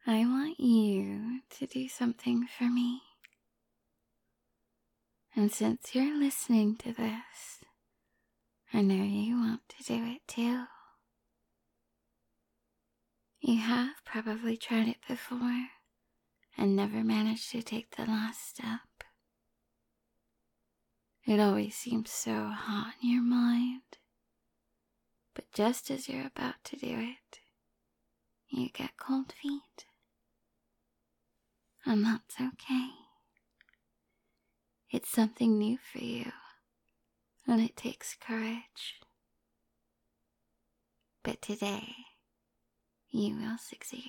I want you to do something for me. And since you're listening to this, I know you want to do it too. You have probably tried it before and never managed to take the last step. It always seems so hot in your mind, but just as you're about to do it, you get cold feet. And that's okay. It's something new for you, and it takes courage. But today, you will succeed.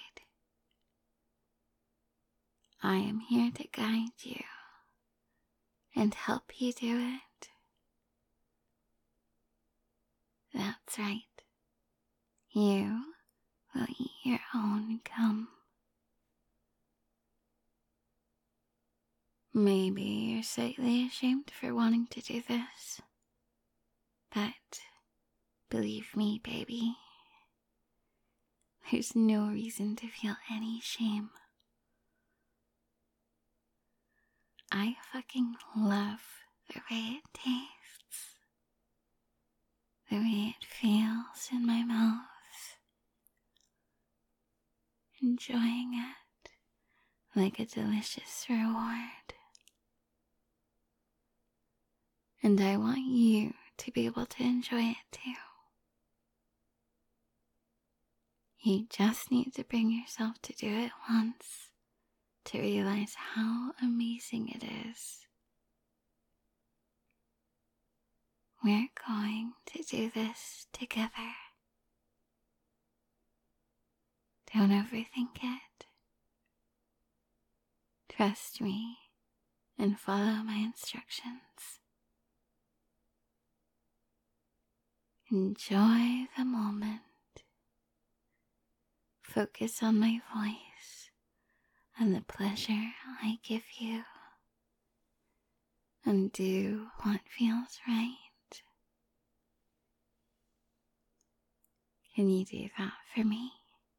I am here to guide you and help you do it. That's right. You will eat your own gum. Maybe you're slightly ashamed for wanting to do this, but believe me, baby, there's no reason to feel any shame. I fucking love the way it tastes, the way it feels in my mouth, enjoying it like a delicious reward. And I want you to be able to enjoy it too. You just need to bring yourself to do it once to realize how amazing it is. We're going to do this together. Don't overthink it. Trust me and follow my instructions. Enjoy the moment. Focus on my voice and the pleasure I give you. And do what feels right. Can you do that for me?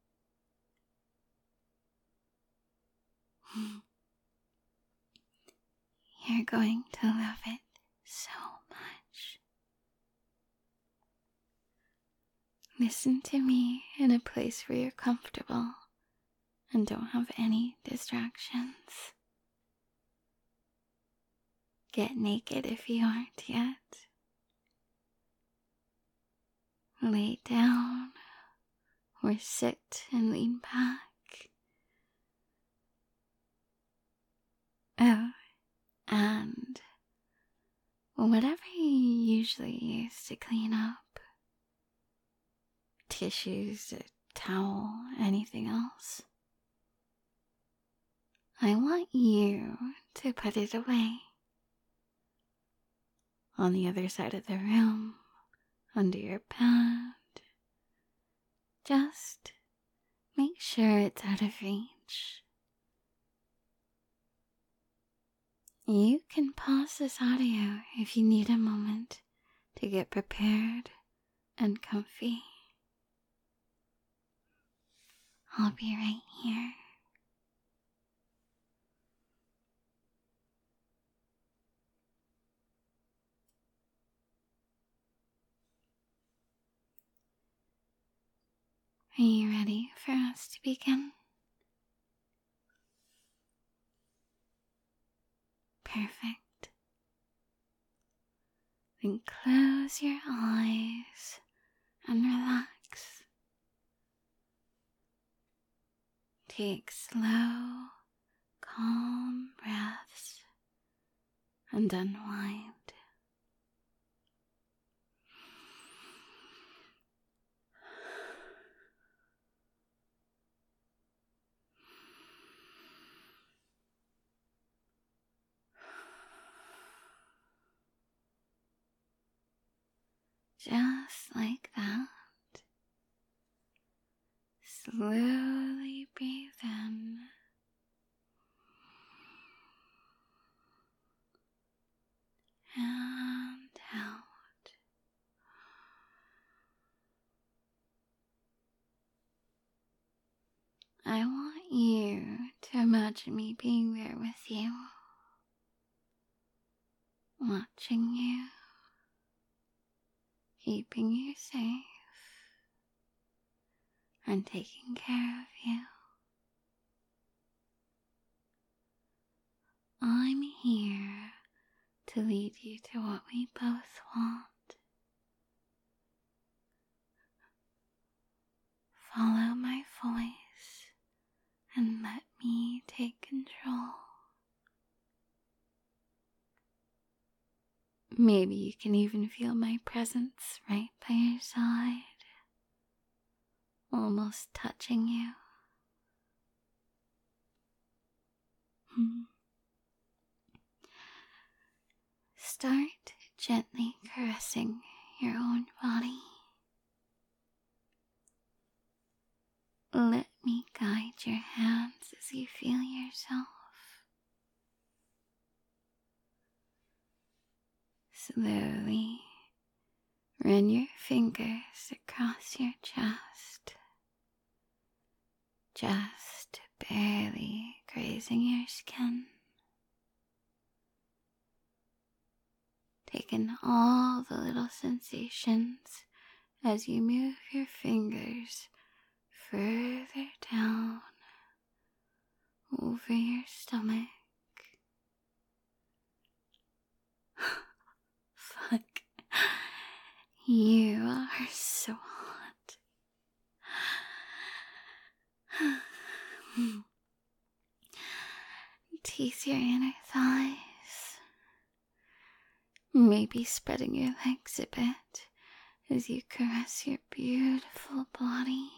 You're going to love it so much. Listen to me in a place where you're comfortable and don't have any distractions. Get naked if you aren't yet. Lay down or sit and lean back. Oh, and whatever you usually use to clean up, tissues, a towel, anything else, I want you to put it away. On the other side of the room, under your bed. Just make sure it's out of reach. You can pause this audio if you need a moment to get prepared and comfy. I'll be right here. Are you ready for us to begin? Perfect. Then close your eyes and relax. Take slow, calm breaths and unwind. Just like that. Slowly breathe in. And out. I want you imagine me being there with you, watching you, keeping you safe, and taking care of you. I'm here to lead you to what we both want. Follow my voice and let me take control. Maybe you can even feel my presence right by your side, almost touching you. Start gently caressing your own body. Let me guide your hands as you feel yourself. Slowly run your fingers across your chest, just barely grazing your skin. Take in all the little sensations as you move your fingers further down over your stomach. Fuck. You are so hot. Tease your inner thighs. Maybe spreading your legs a bit as you caress your beautiful body.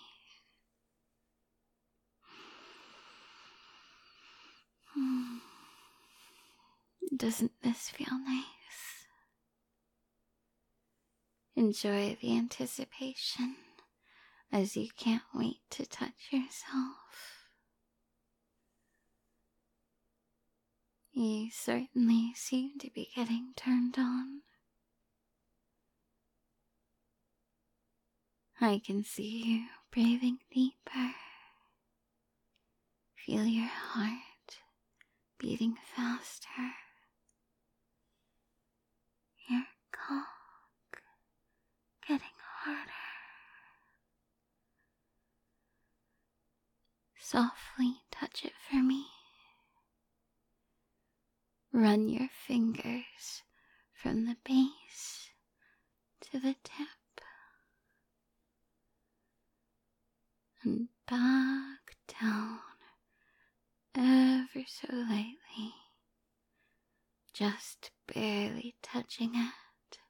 Doesn't this feel nice? Enjoy the anticipation as you can't wait to touch yourself. You certainly seem to be getting turned on. I can see you breathing deeper. Feel your heart beating faster. Your cock getting harder. Softly touch it for me. Run your fingers from the base to the tip and back down ever so lightly, just barely touching it.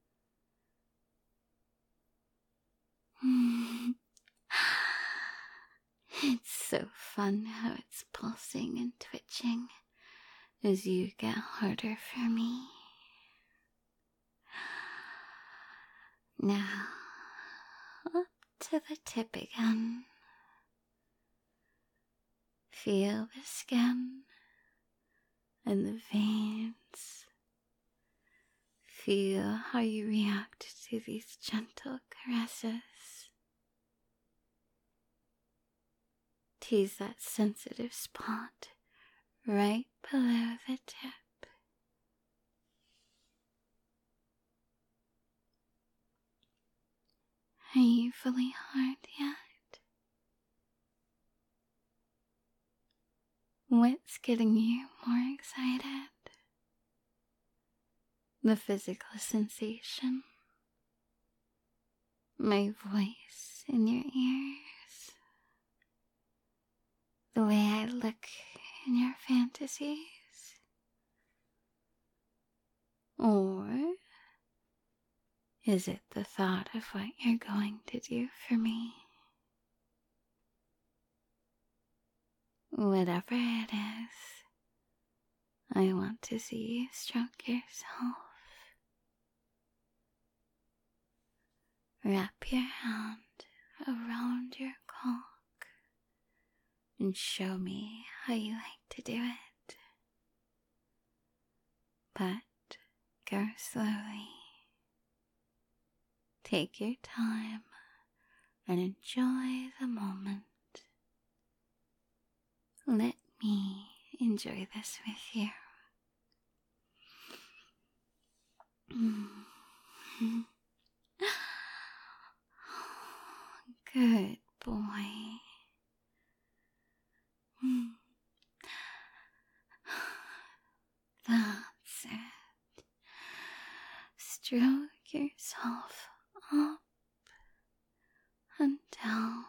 It's so fun how it's pulsing and twitching as you get harder for me. Now, up to the tip again. Feel the skin and the veins. Feel how you react to these gentle caresses. Tease that sensitive spot right below the tip. Are you fully hard yet? What's getting you more excited? The physical sensation? My voice in your ears? The way I look in your fantasies? Or is it the thought of what you're going to do for me? Whatever it is, I want to see you stroke yourself. Wrap your hand around your cock and show me how you like to do it. But go slowly. Take your time and enjoy the moment. Let me enjoy this with you. Good boy. That's it. Stroke yourself up and down,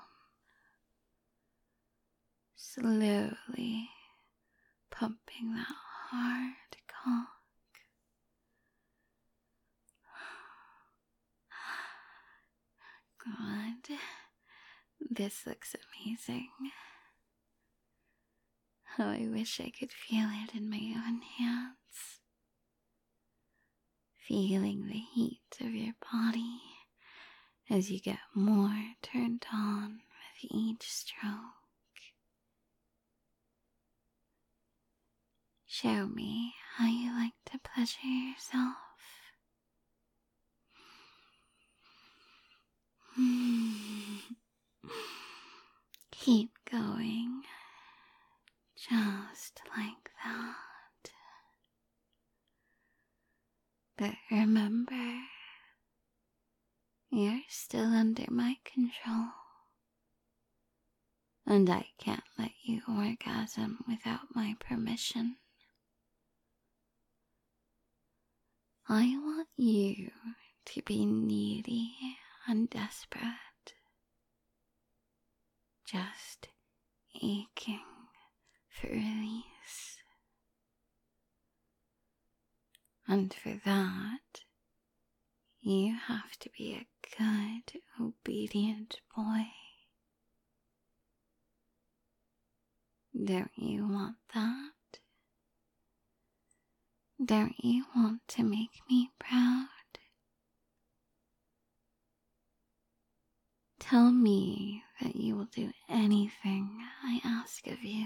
slowly pumping that hard cock. Good. This looks amazing. Oh, I wish I could feel it in my own hands. Feeling the heat of your body as you get more turned on with each stroke. Show me how you like to pleasure yourself. Keep going, just like that. But remember, you're still under my control, and I can't let you orgasm without my permission. I want you to be needy and desperate, just aching for release. And for that, you have to be a good, obedient boy. Don't you want that? Don't you want to make me proud? Tell me that you will do anything I ask of you.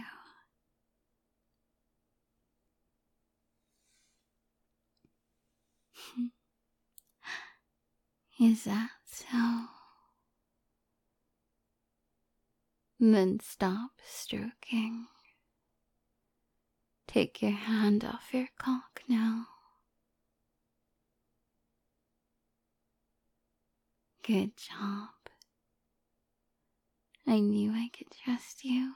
Is that so? Then stop stroking. Take your hand off your cock now. Good job. I knew I could trust you.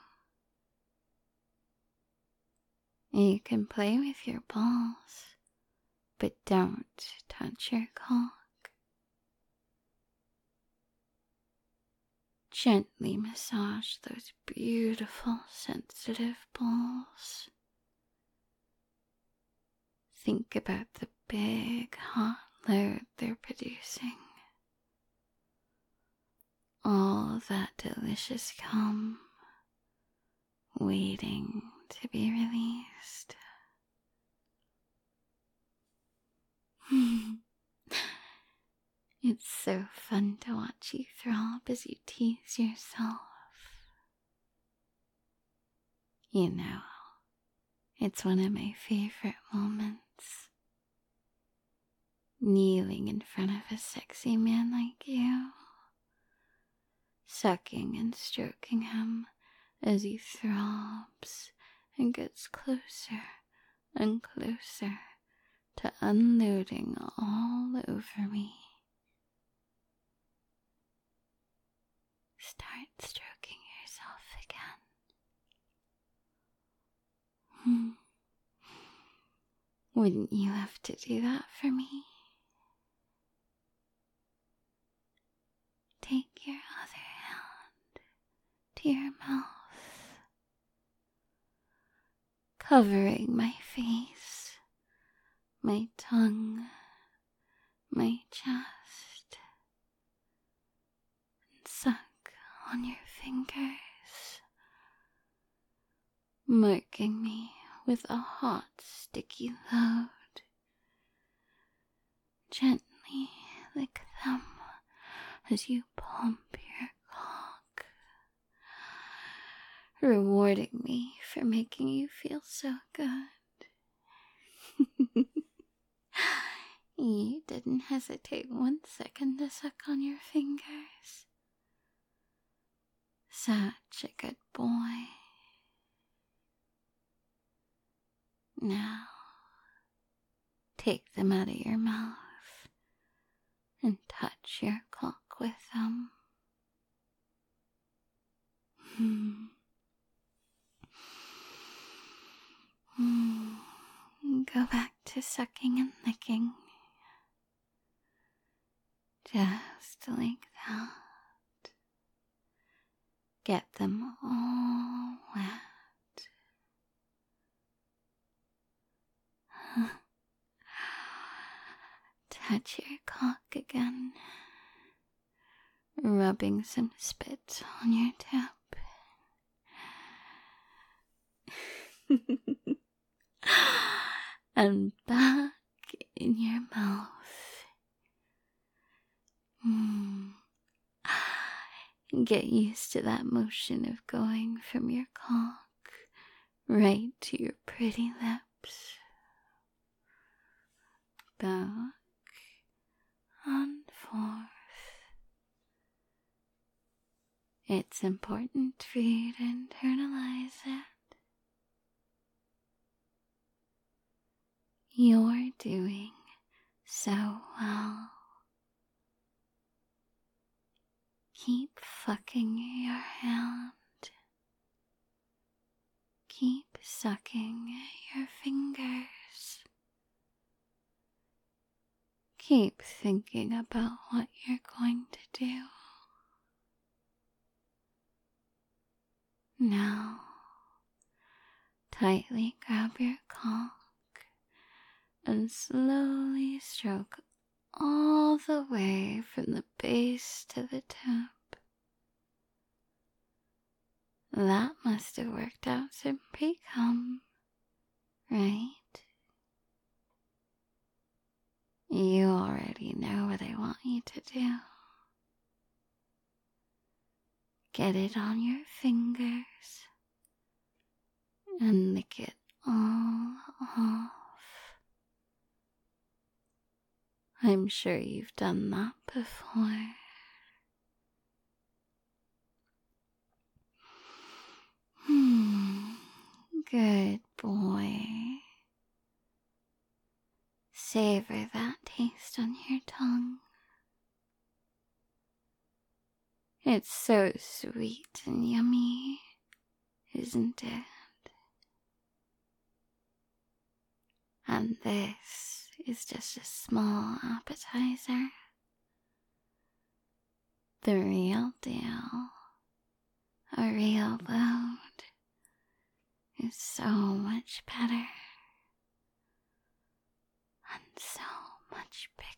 You can play with your balls, but don't touch your cock. Gently massage those beautiful, sensitive balls. Think about the big, hot load they're producing. All that delicious cum waiting to be released. It's so fun to watch you throb as you tease yourself. You know, it's one of my favorite moments. Kneeling in front of a sexy man like you, sucking and stroking him as he throbs and gets closer and closer to unloading all over me. Start stroking yourself again. Wouldn't you have to do that for me? Take your other hand to your mouth, covering my face, my tongue, my chest, and suck on your fingers, marking me with a hot, sticky load. Gently lick them as you pump your cock, rewarding me for making you feel so good. You didn't hesitate 1 second to suck on your fingers. Such a good boy. Now, take them out of your mouth and touch your cock with them. Go back to sucking and licking. Just like that. Get them all wet. Touch your cock again, rubbing some spit on your tip. And back in your mouth. Get used to that motion of going from your cock right to your pretty lips. Back and forth. It's important for you to internalize it. You're doing so well. Keep fucking your hand. Keep sucking your fingers. Keep thinking about what you're going to do. Now, tightly grab your cock and slowly stroke all the way from the base to the tip. That must have worked out some pre-cum, right? You already know what I want you to do. Get it on your fingers and lick it all off. I'm sure you've done that before. Good boy. Savor that taste on your tongue. It's so sweet and yummy, isn't it? And this is just a small appetizer. The real deal, a real load, is so much better and so much bigger.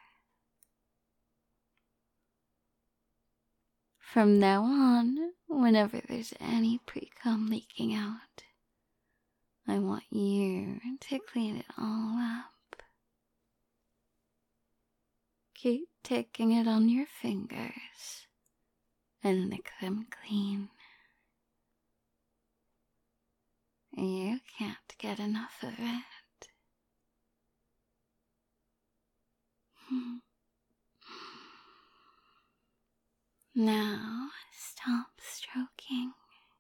From now on, whenever there's any pre-cum leaking out, I want you to clean it all up. Keep taking it on your fingers and lick them clean. You can't get enough of it. Now, stop stroking.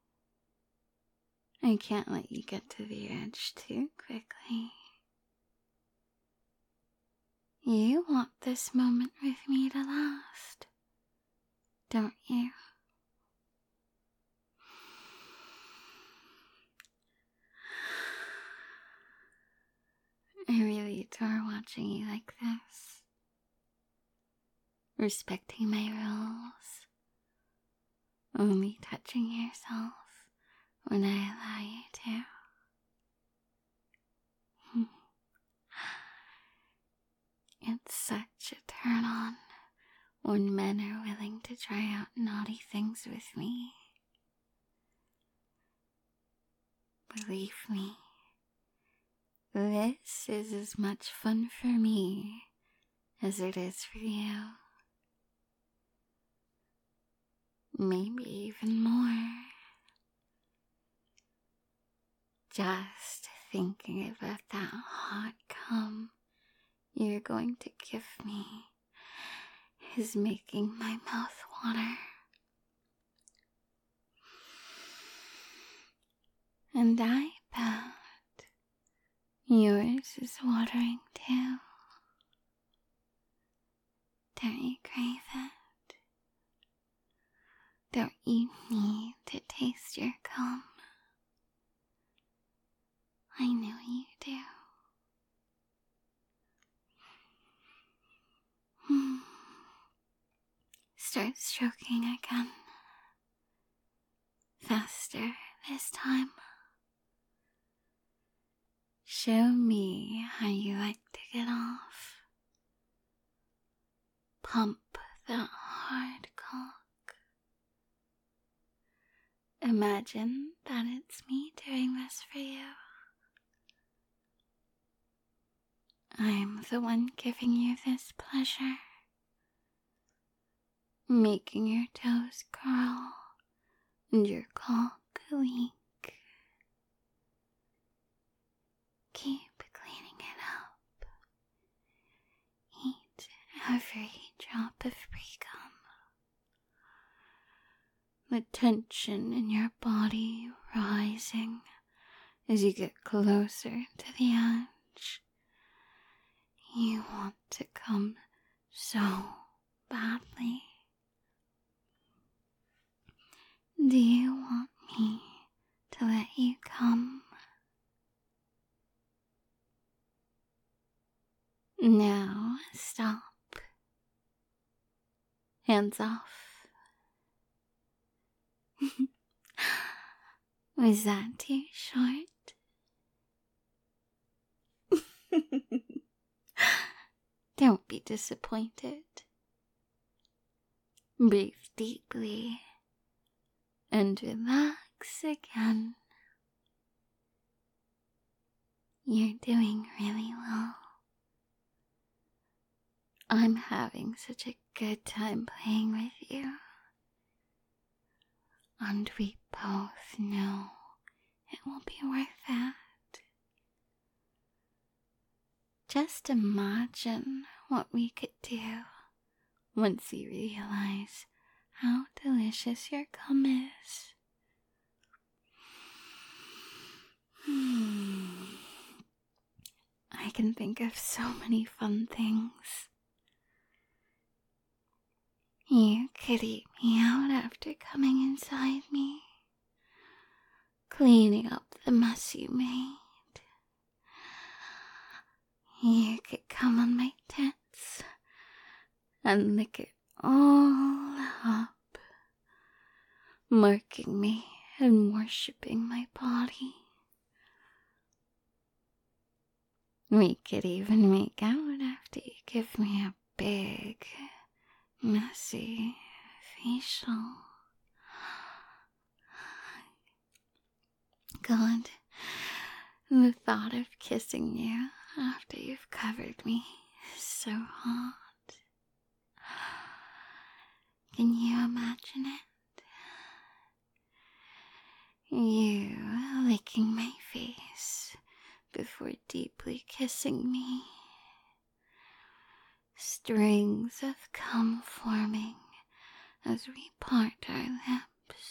I can't let you get to the edge too quickly. You want this moment with me to last, don't you? I really adore watching you like this. Respecting my rules. Only touching yourself when I allow you to. It's such a turn on when men are willing to try out naughty things with me. Believe me, this is as much fun for me as it is for you. Maybe even more. Just thinking about that hot cum you're going to give me is making my mouth water. And I bet nose is watering too. Don't you crave it? Don't you need to taste your cum? I know you do. Start stroking again. Faster this time. Show me how you like to get off. Pump that hard cock. Imagine that it's me doing this for you. I'm the one giving you this pleasure. Making your toes curl and your cock leak. Keep cleaning it up. Eat every drop of pre-cum. The tension in your body rising as you get closer to the edge. You want to come so badly. Do you want me to let you come? Now stop. Hands off. Was that too short? Don't be disappointed. Breathe deeply and relax again. You're doing really well. I'm having such a good time playing with you. And we both know it will be worth it. Just imagine what we could do once you realize how delicious your cum is. I can think of so many fun things. You could eat me out after coming inside me, cleaning up the mess you made. You could come on my tits and lick it all up, marking me and worshipping my body. We could even make out after you give me a big, messy facial. God, the thought of kissing you after you've covered me is so hot. Can you imagine it? You licking my face before deeply kissing me. Strings of cum forming as we part our lips.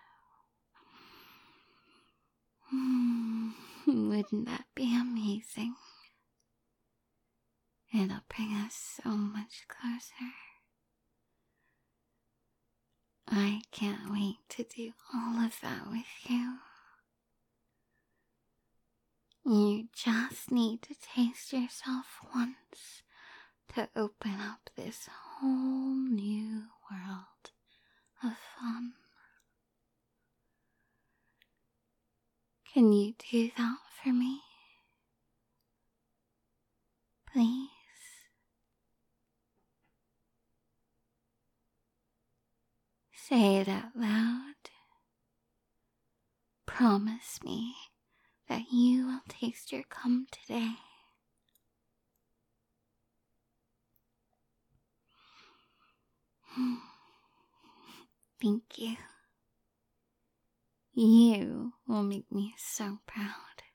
Wouldn't that be amazing? It'll bring us so much closer. I can't wait to do all of that with you. You just need to taste yourself once to open up this whole new world of fun. Can you do that for me? Please? Say it out loud. Promise me that you will taste your cum today. Thank you. You will make me so proud.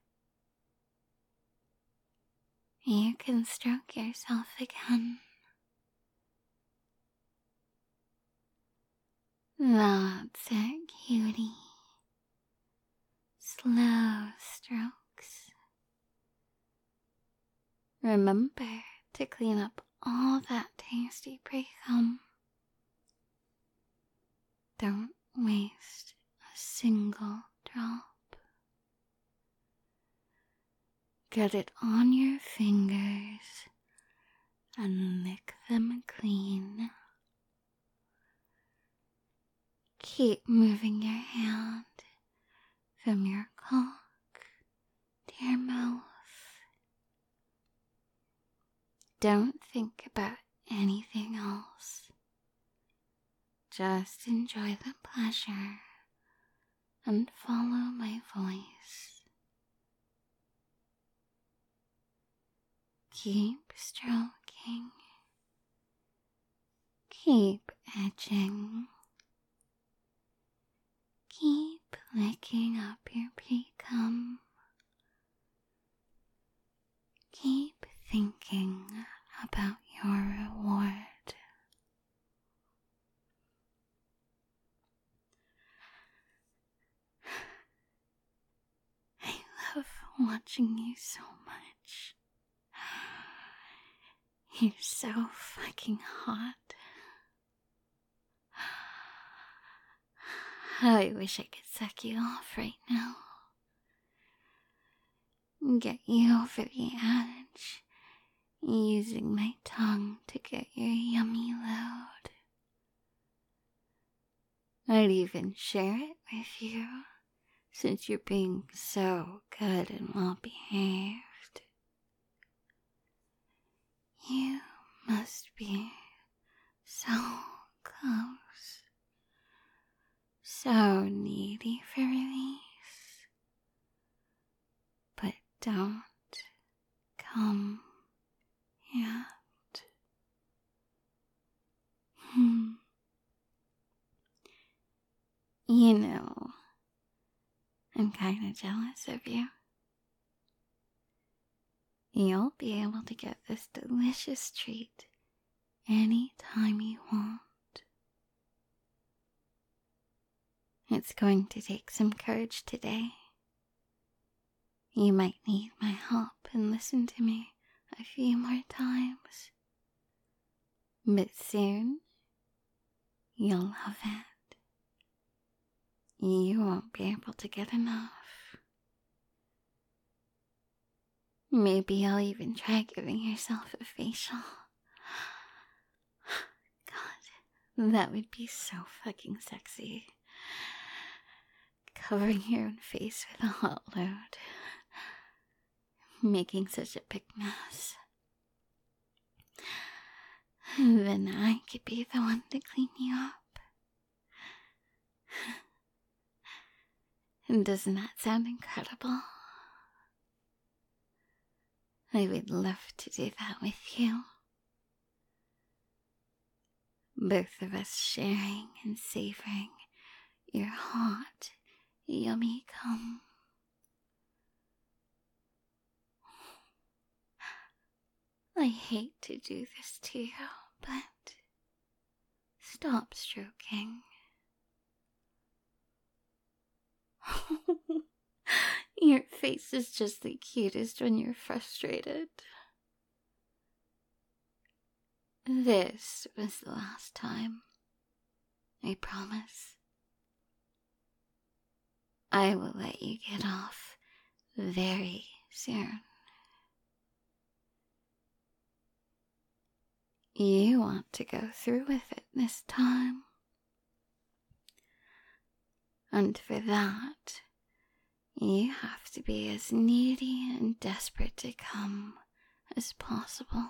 You can stroke yourself again. That's it, cutie. Slow strokes. remember to clean up all that tasty pre-cum. Don't waste a single drop. Get it on your fingers and lick them clean. Keep moving your hand from your cock to your mouth. Don't think about anything else. Just enjoy the pleasure and follow my voice. Keep stroking. Keep edging. Keep licking up your pre-cum. Keep thinking about your reward. I love watching you so much. You're so fucking hot. I wish I could suck you off right now. Get you over the edge, using my tongue to get your yummy load. I'd even share it with you, since you're being so good and well behaved. You must be so close, so needy for release. But don't come yet. You know, I'm kinda jealous of you. You'll be able to get this delicious treat any time you want. It's going to take some courage today. You might need my help and listen to me a few more times. But soon, you'll love it. You won't be able to get enough. Maybe I'll even try giving yourself a facial. God, that would be so fucking sexy. Covering your own face with a hot load. Making such a big mess. Then I could be the one to clean you up. And doesn't that sound incredible? I would love to do that with you. Both of us sharing and savoring your hot, yummy cum. I hate to do this to you, but stop stroking. Your face is just the cutest when you're frustrated. This was the last time. I promise. I will let you get off very soon. You want to go through with it this time. And for that, you have to be as needy and desperate to come as possible.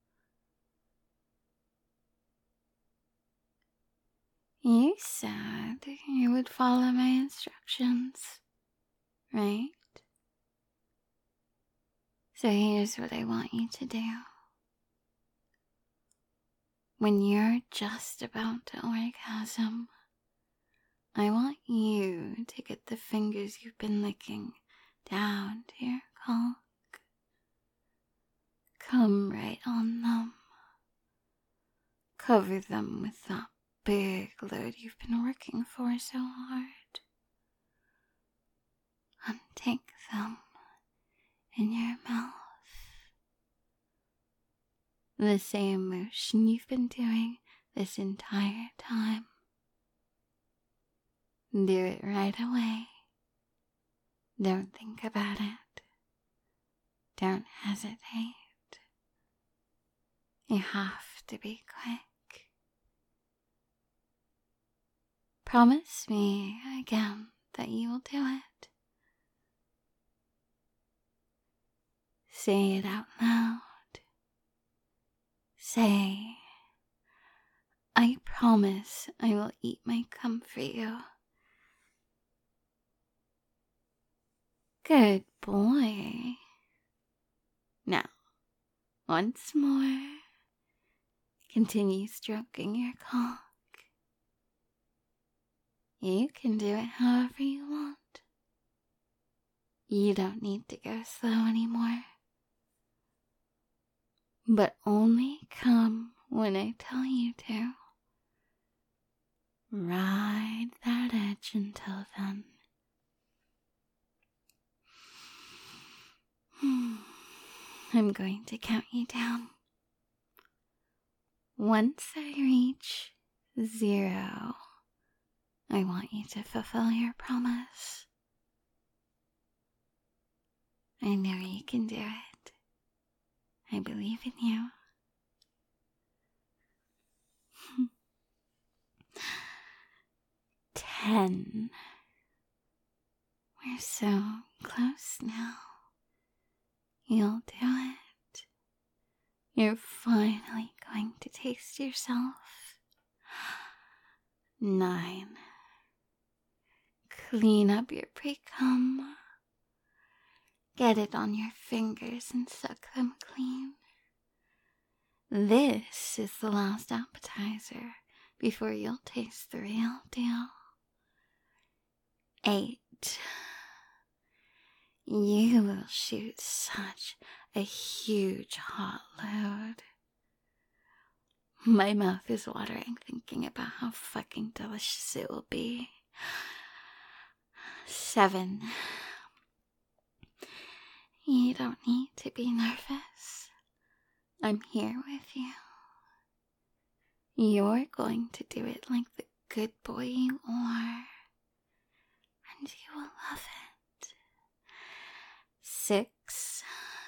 You said you would follow my instructions, right? So here's what I want you to do. When you're just about to orgasm, I want you to get the fingers you've been licking down to your cock. Come right on them. Cover them with that big load you've been working for so hard. And take them in your mouth. The same motion you've been doing this entire time. Do it right away. Don't think about it. Don't hesitate. You have to be quick. Promise me again that you will do it. Say it out loud. Say, I promise I will eat my cum for you. Good boy. Now, once more, continue stroking your cock. You can do it however you want. You don't need to go slow anymore. But only come when I tell you to. Ride that edge until then. I'm going to count you down. Once I reach 0, I want you to fulfill your promise. I know you can do it. I believe in you. 10. We're so close now. You'll do it. You're finally going to taste yourself. 9. Clean up your pre-cum. Get it on your fingers and suck them clean. This is the last appetizer before you'll taste the real deal. 8. You will shoot such a huge hot load. My mouth is watering thinking about how fucking delicious it will be. 7. You don't need to be nervous. I'm here with you. You're going to do it like the good boy you are. And you will love it. 6.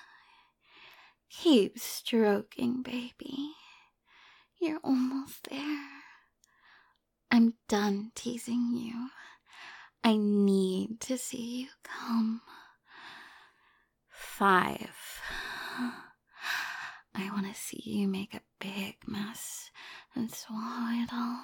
Keep stroking, baby. You're almost there. I'm done teasing you. I need to see you come. 5. I want to see you make a big mess and swallow it all.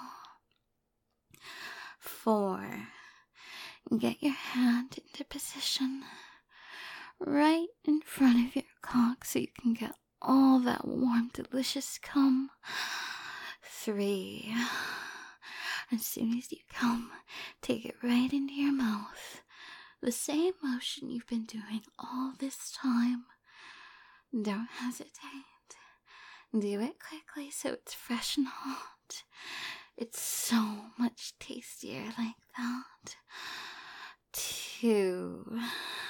4. Get your hand into position right in front of your cock so you can get all that warm, delicious cum. 3. As soon as you come, take it right into your mouth. The same motion you've been doing all this time. Don't hesitate. Do it quickly so it's fresh and hot. It's so much tastier like that. 2.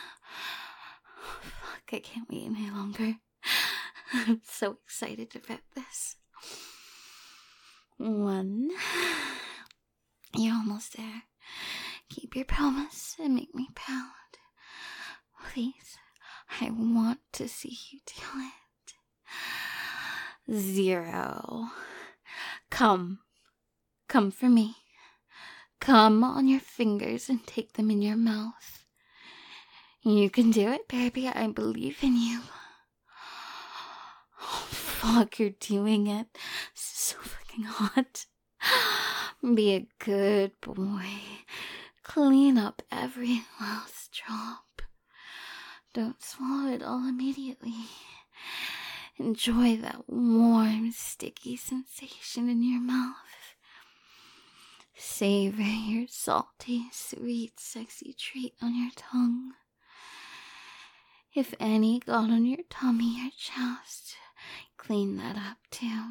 Fuck, I can't wait any longer. I'm so excited about this. 1. You're almost there. Keep your promise and make me proud. Please, I want to see you do it. 0. Come for me. Come on your fingers and take them in your mouth. You can do it, baby. I believe in you. Oh, fuck, you're doing it. This is so fucking hot. Be a good boy. Clean up every last drop. Don't swallow it all immediately. Enjoy that warm, sticky sensation in your mouth. Savor your salty, sweet, sexy treat on your tongue. If any got on your tummy or chest, clean that up too.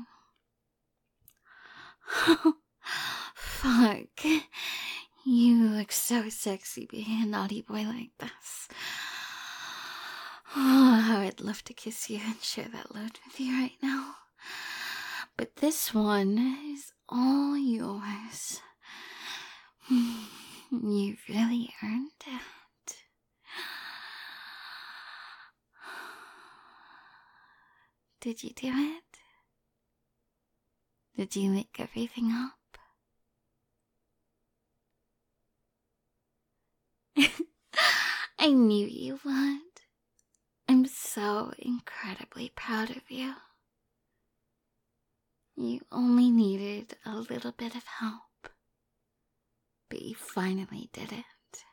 Fuck. You look so sexy being a naughty boy like this. Oh, how I'd love to kiss you and share that load with you right now. But this one is all yours. You really earned it. Did you do it? Did you make everything up? I knew you would. I'm so incredibly proud of you. You only needed a little bit of help, but you finally did it.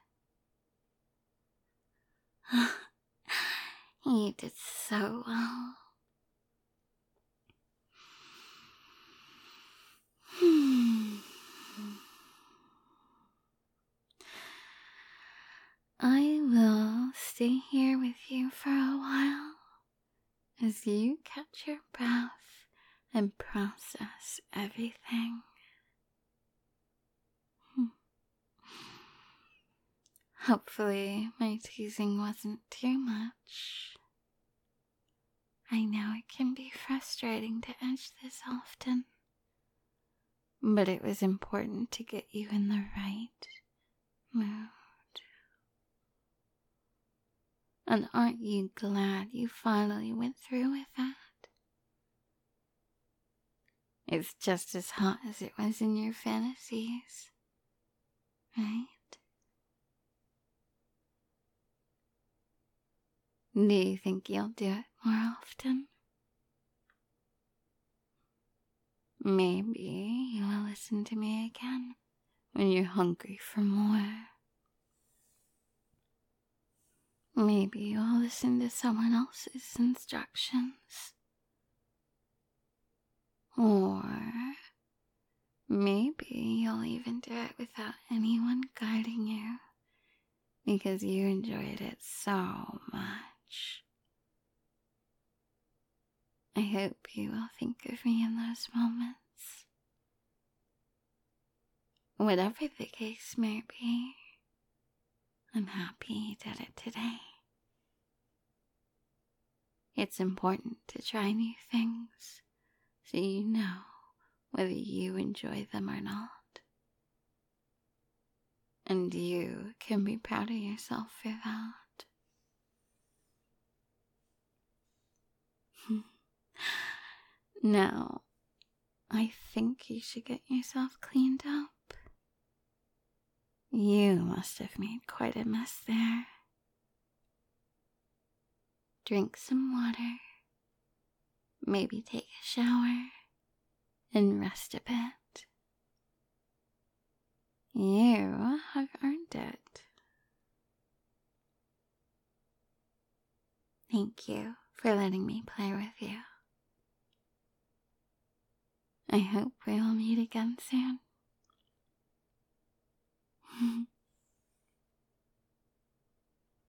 You did so well. I will stay here with you for a while as you catch your breath and process everything. Hopefully, my teasing wasn't too much. I know it can be frustrating to edge this often, but it was important to get you in the right mood. And aren't you glad you finally went through with that? It's just as hot as it was in your fantasies, right? Do you think you'll do it more often? Maybe you will listen to me again when you're hungry for more. Maybe you'll listen to someone else's instructions. Or maybe you'll even do it without anyone guiding you because you enjoyed it so much. I hope you will think of me in those moments. Whatever the case may be, I'm happy you did it today. It's important to try new things so you know whether you enjoy them or not. And you can be proud of yourself for that. Now, I think you should get yourself cleaned up. You must have made quite a mess there. Drink some water, maybe take a shower, and rest a bit. You have earned it. Thank you for letting me play with you. I hope we will meet again soon.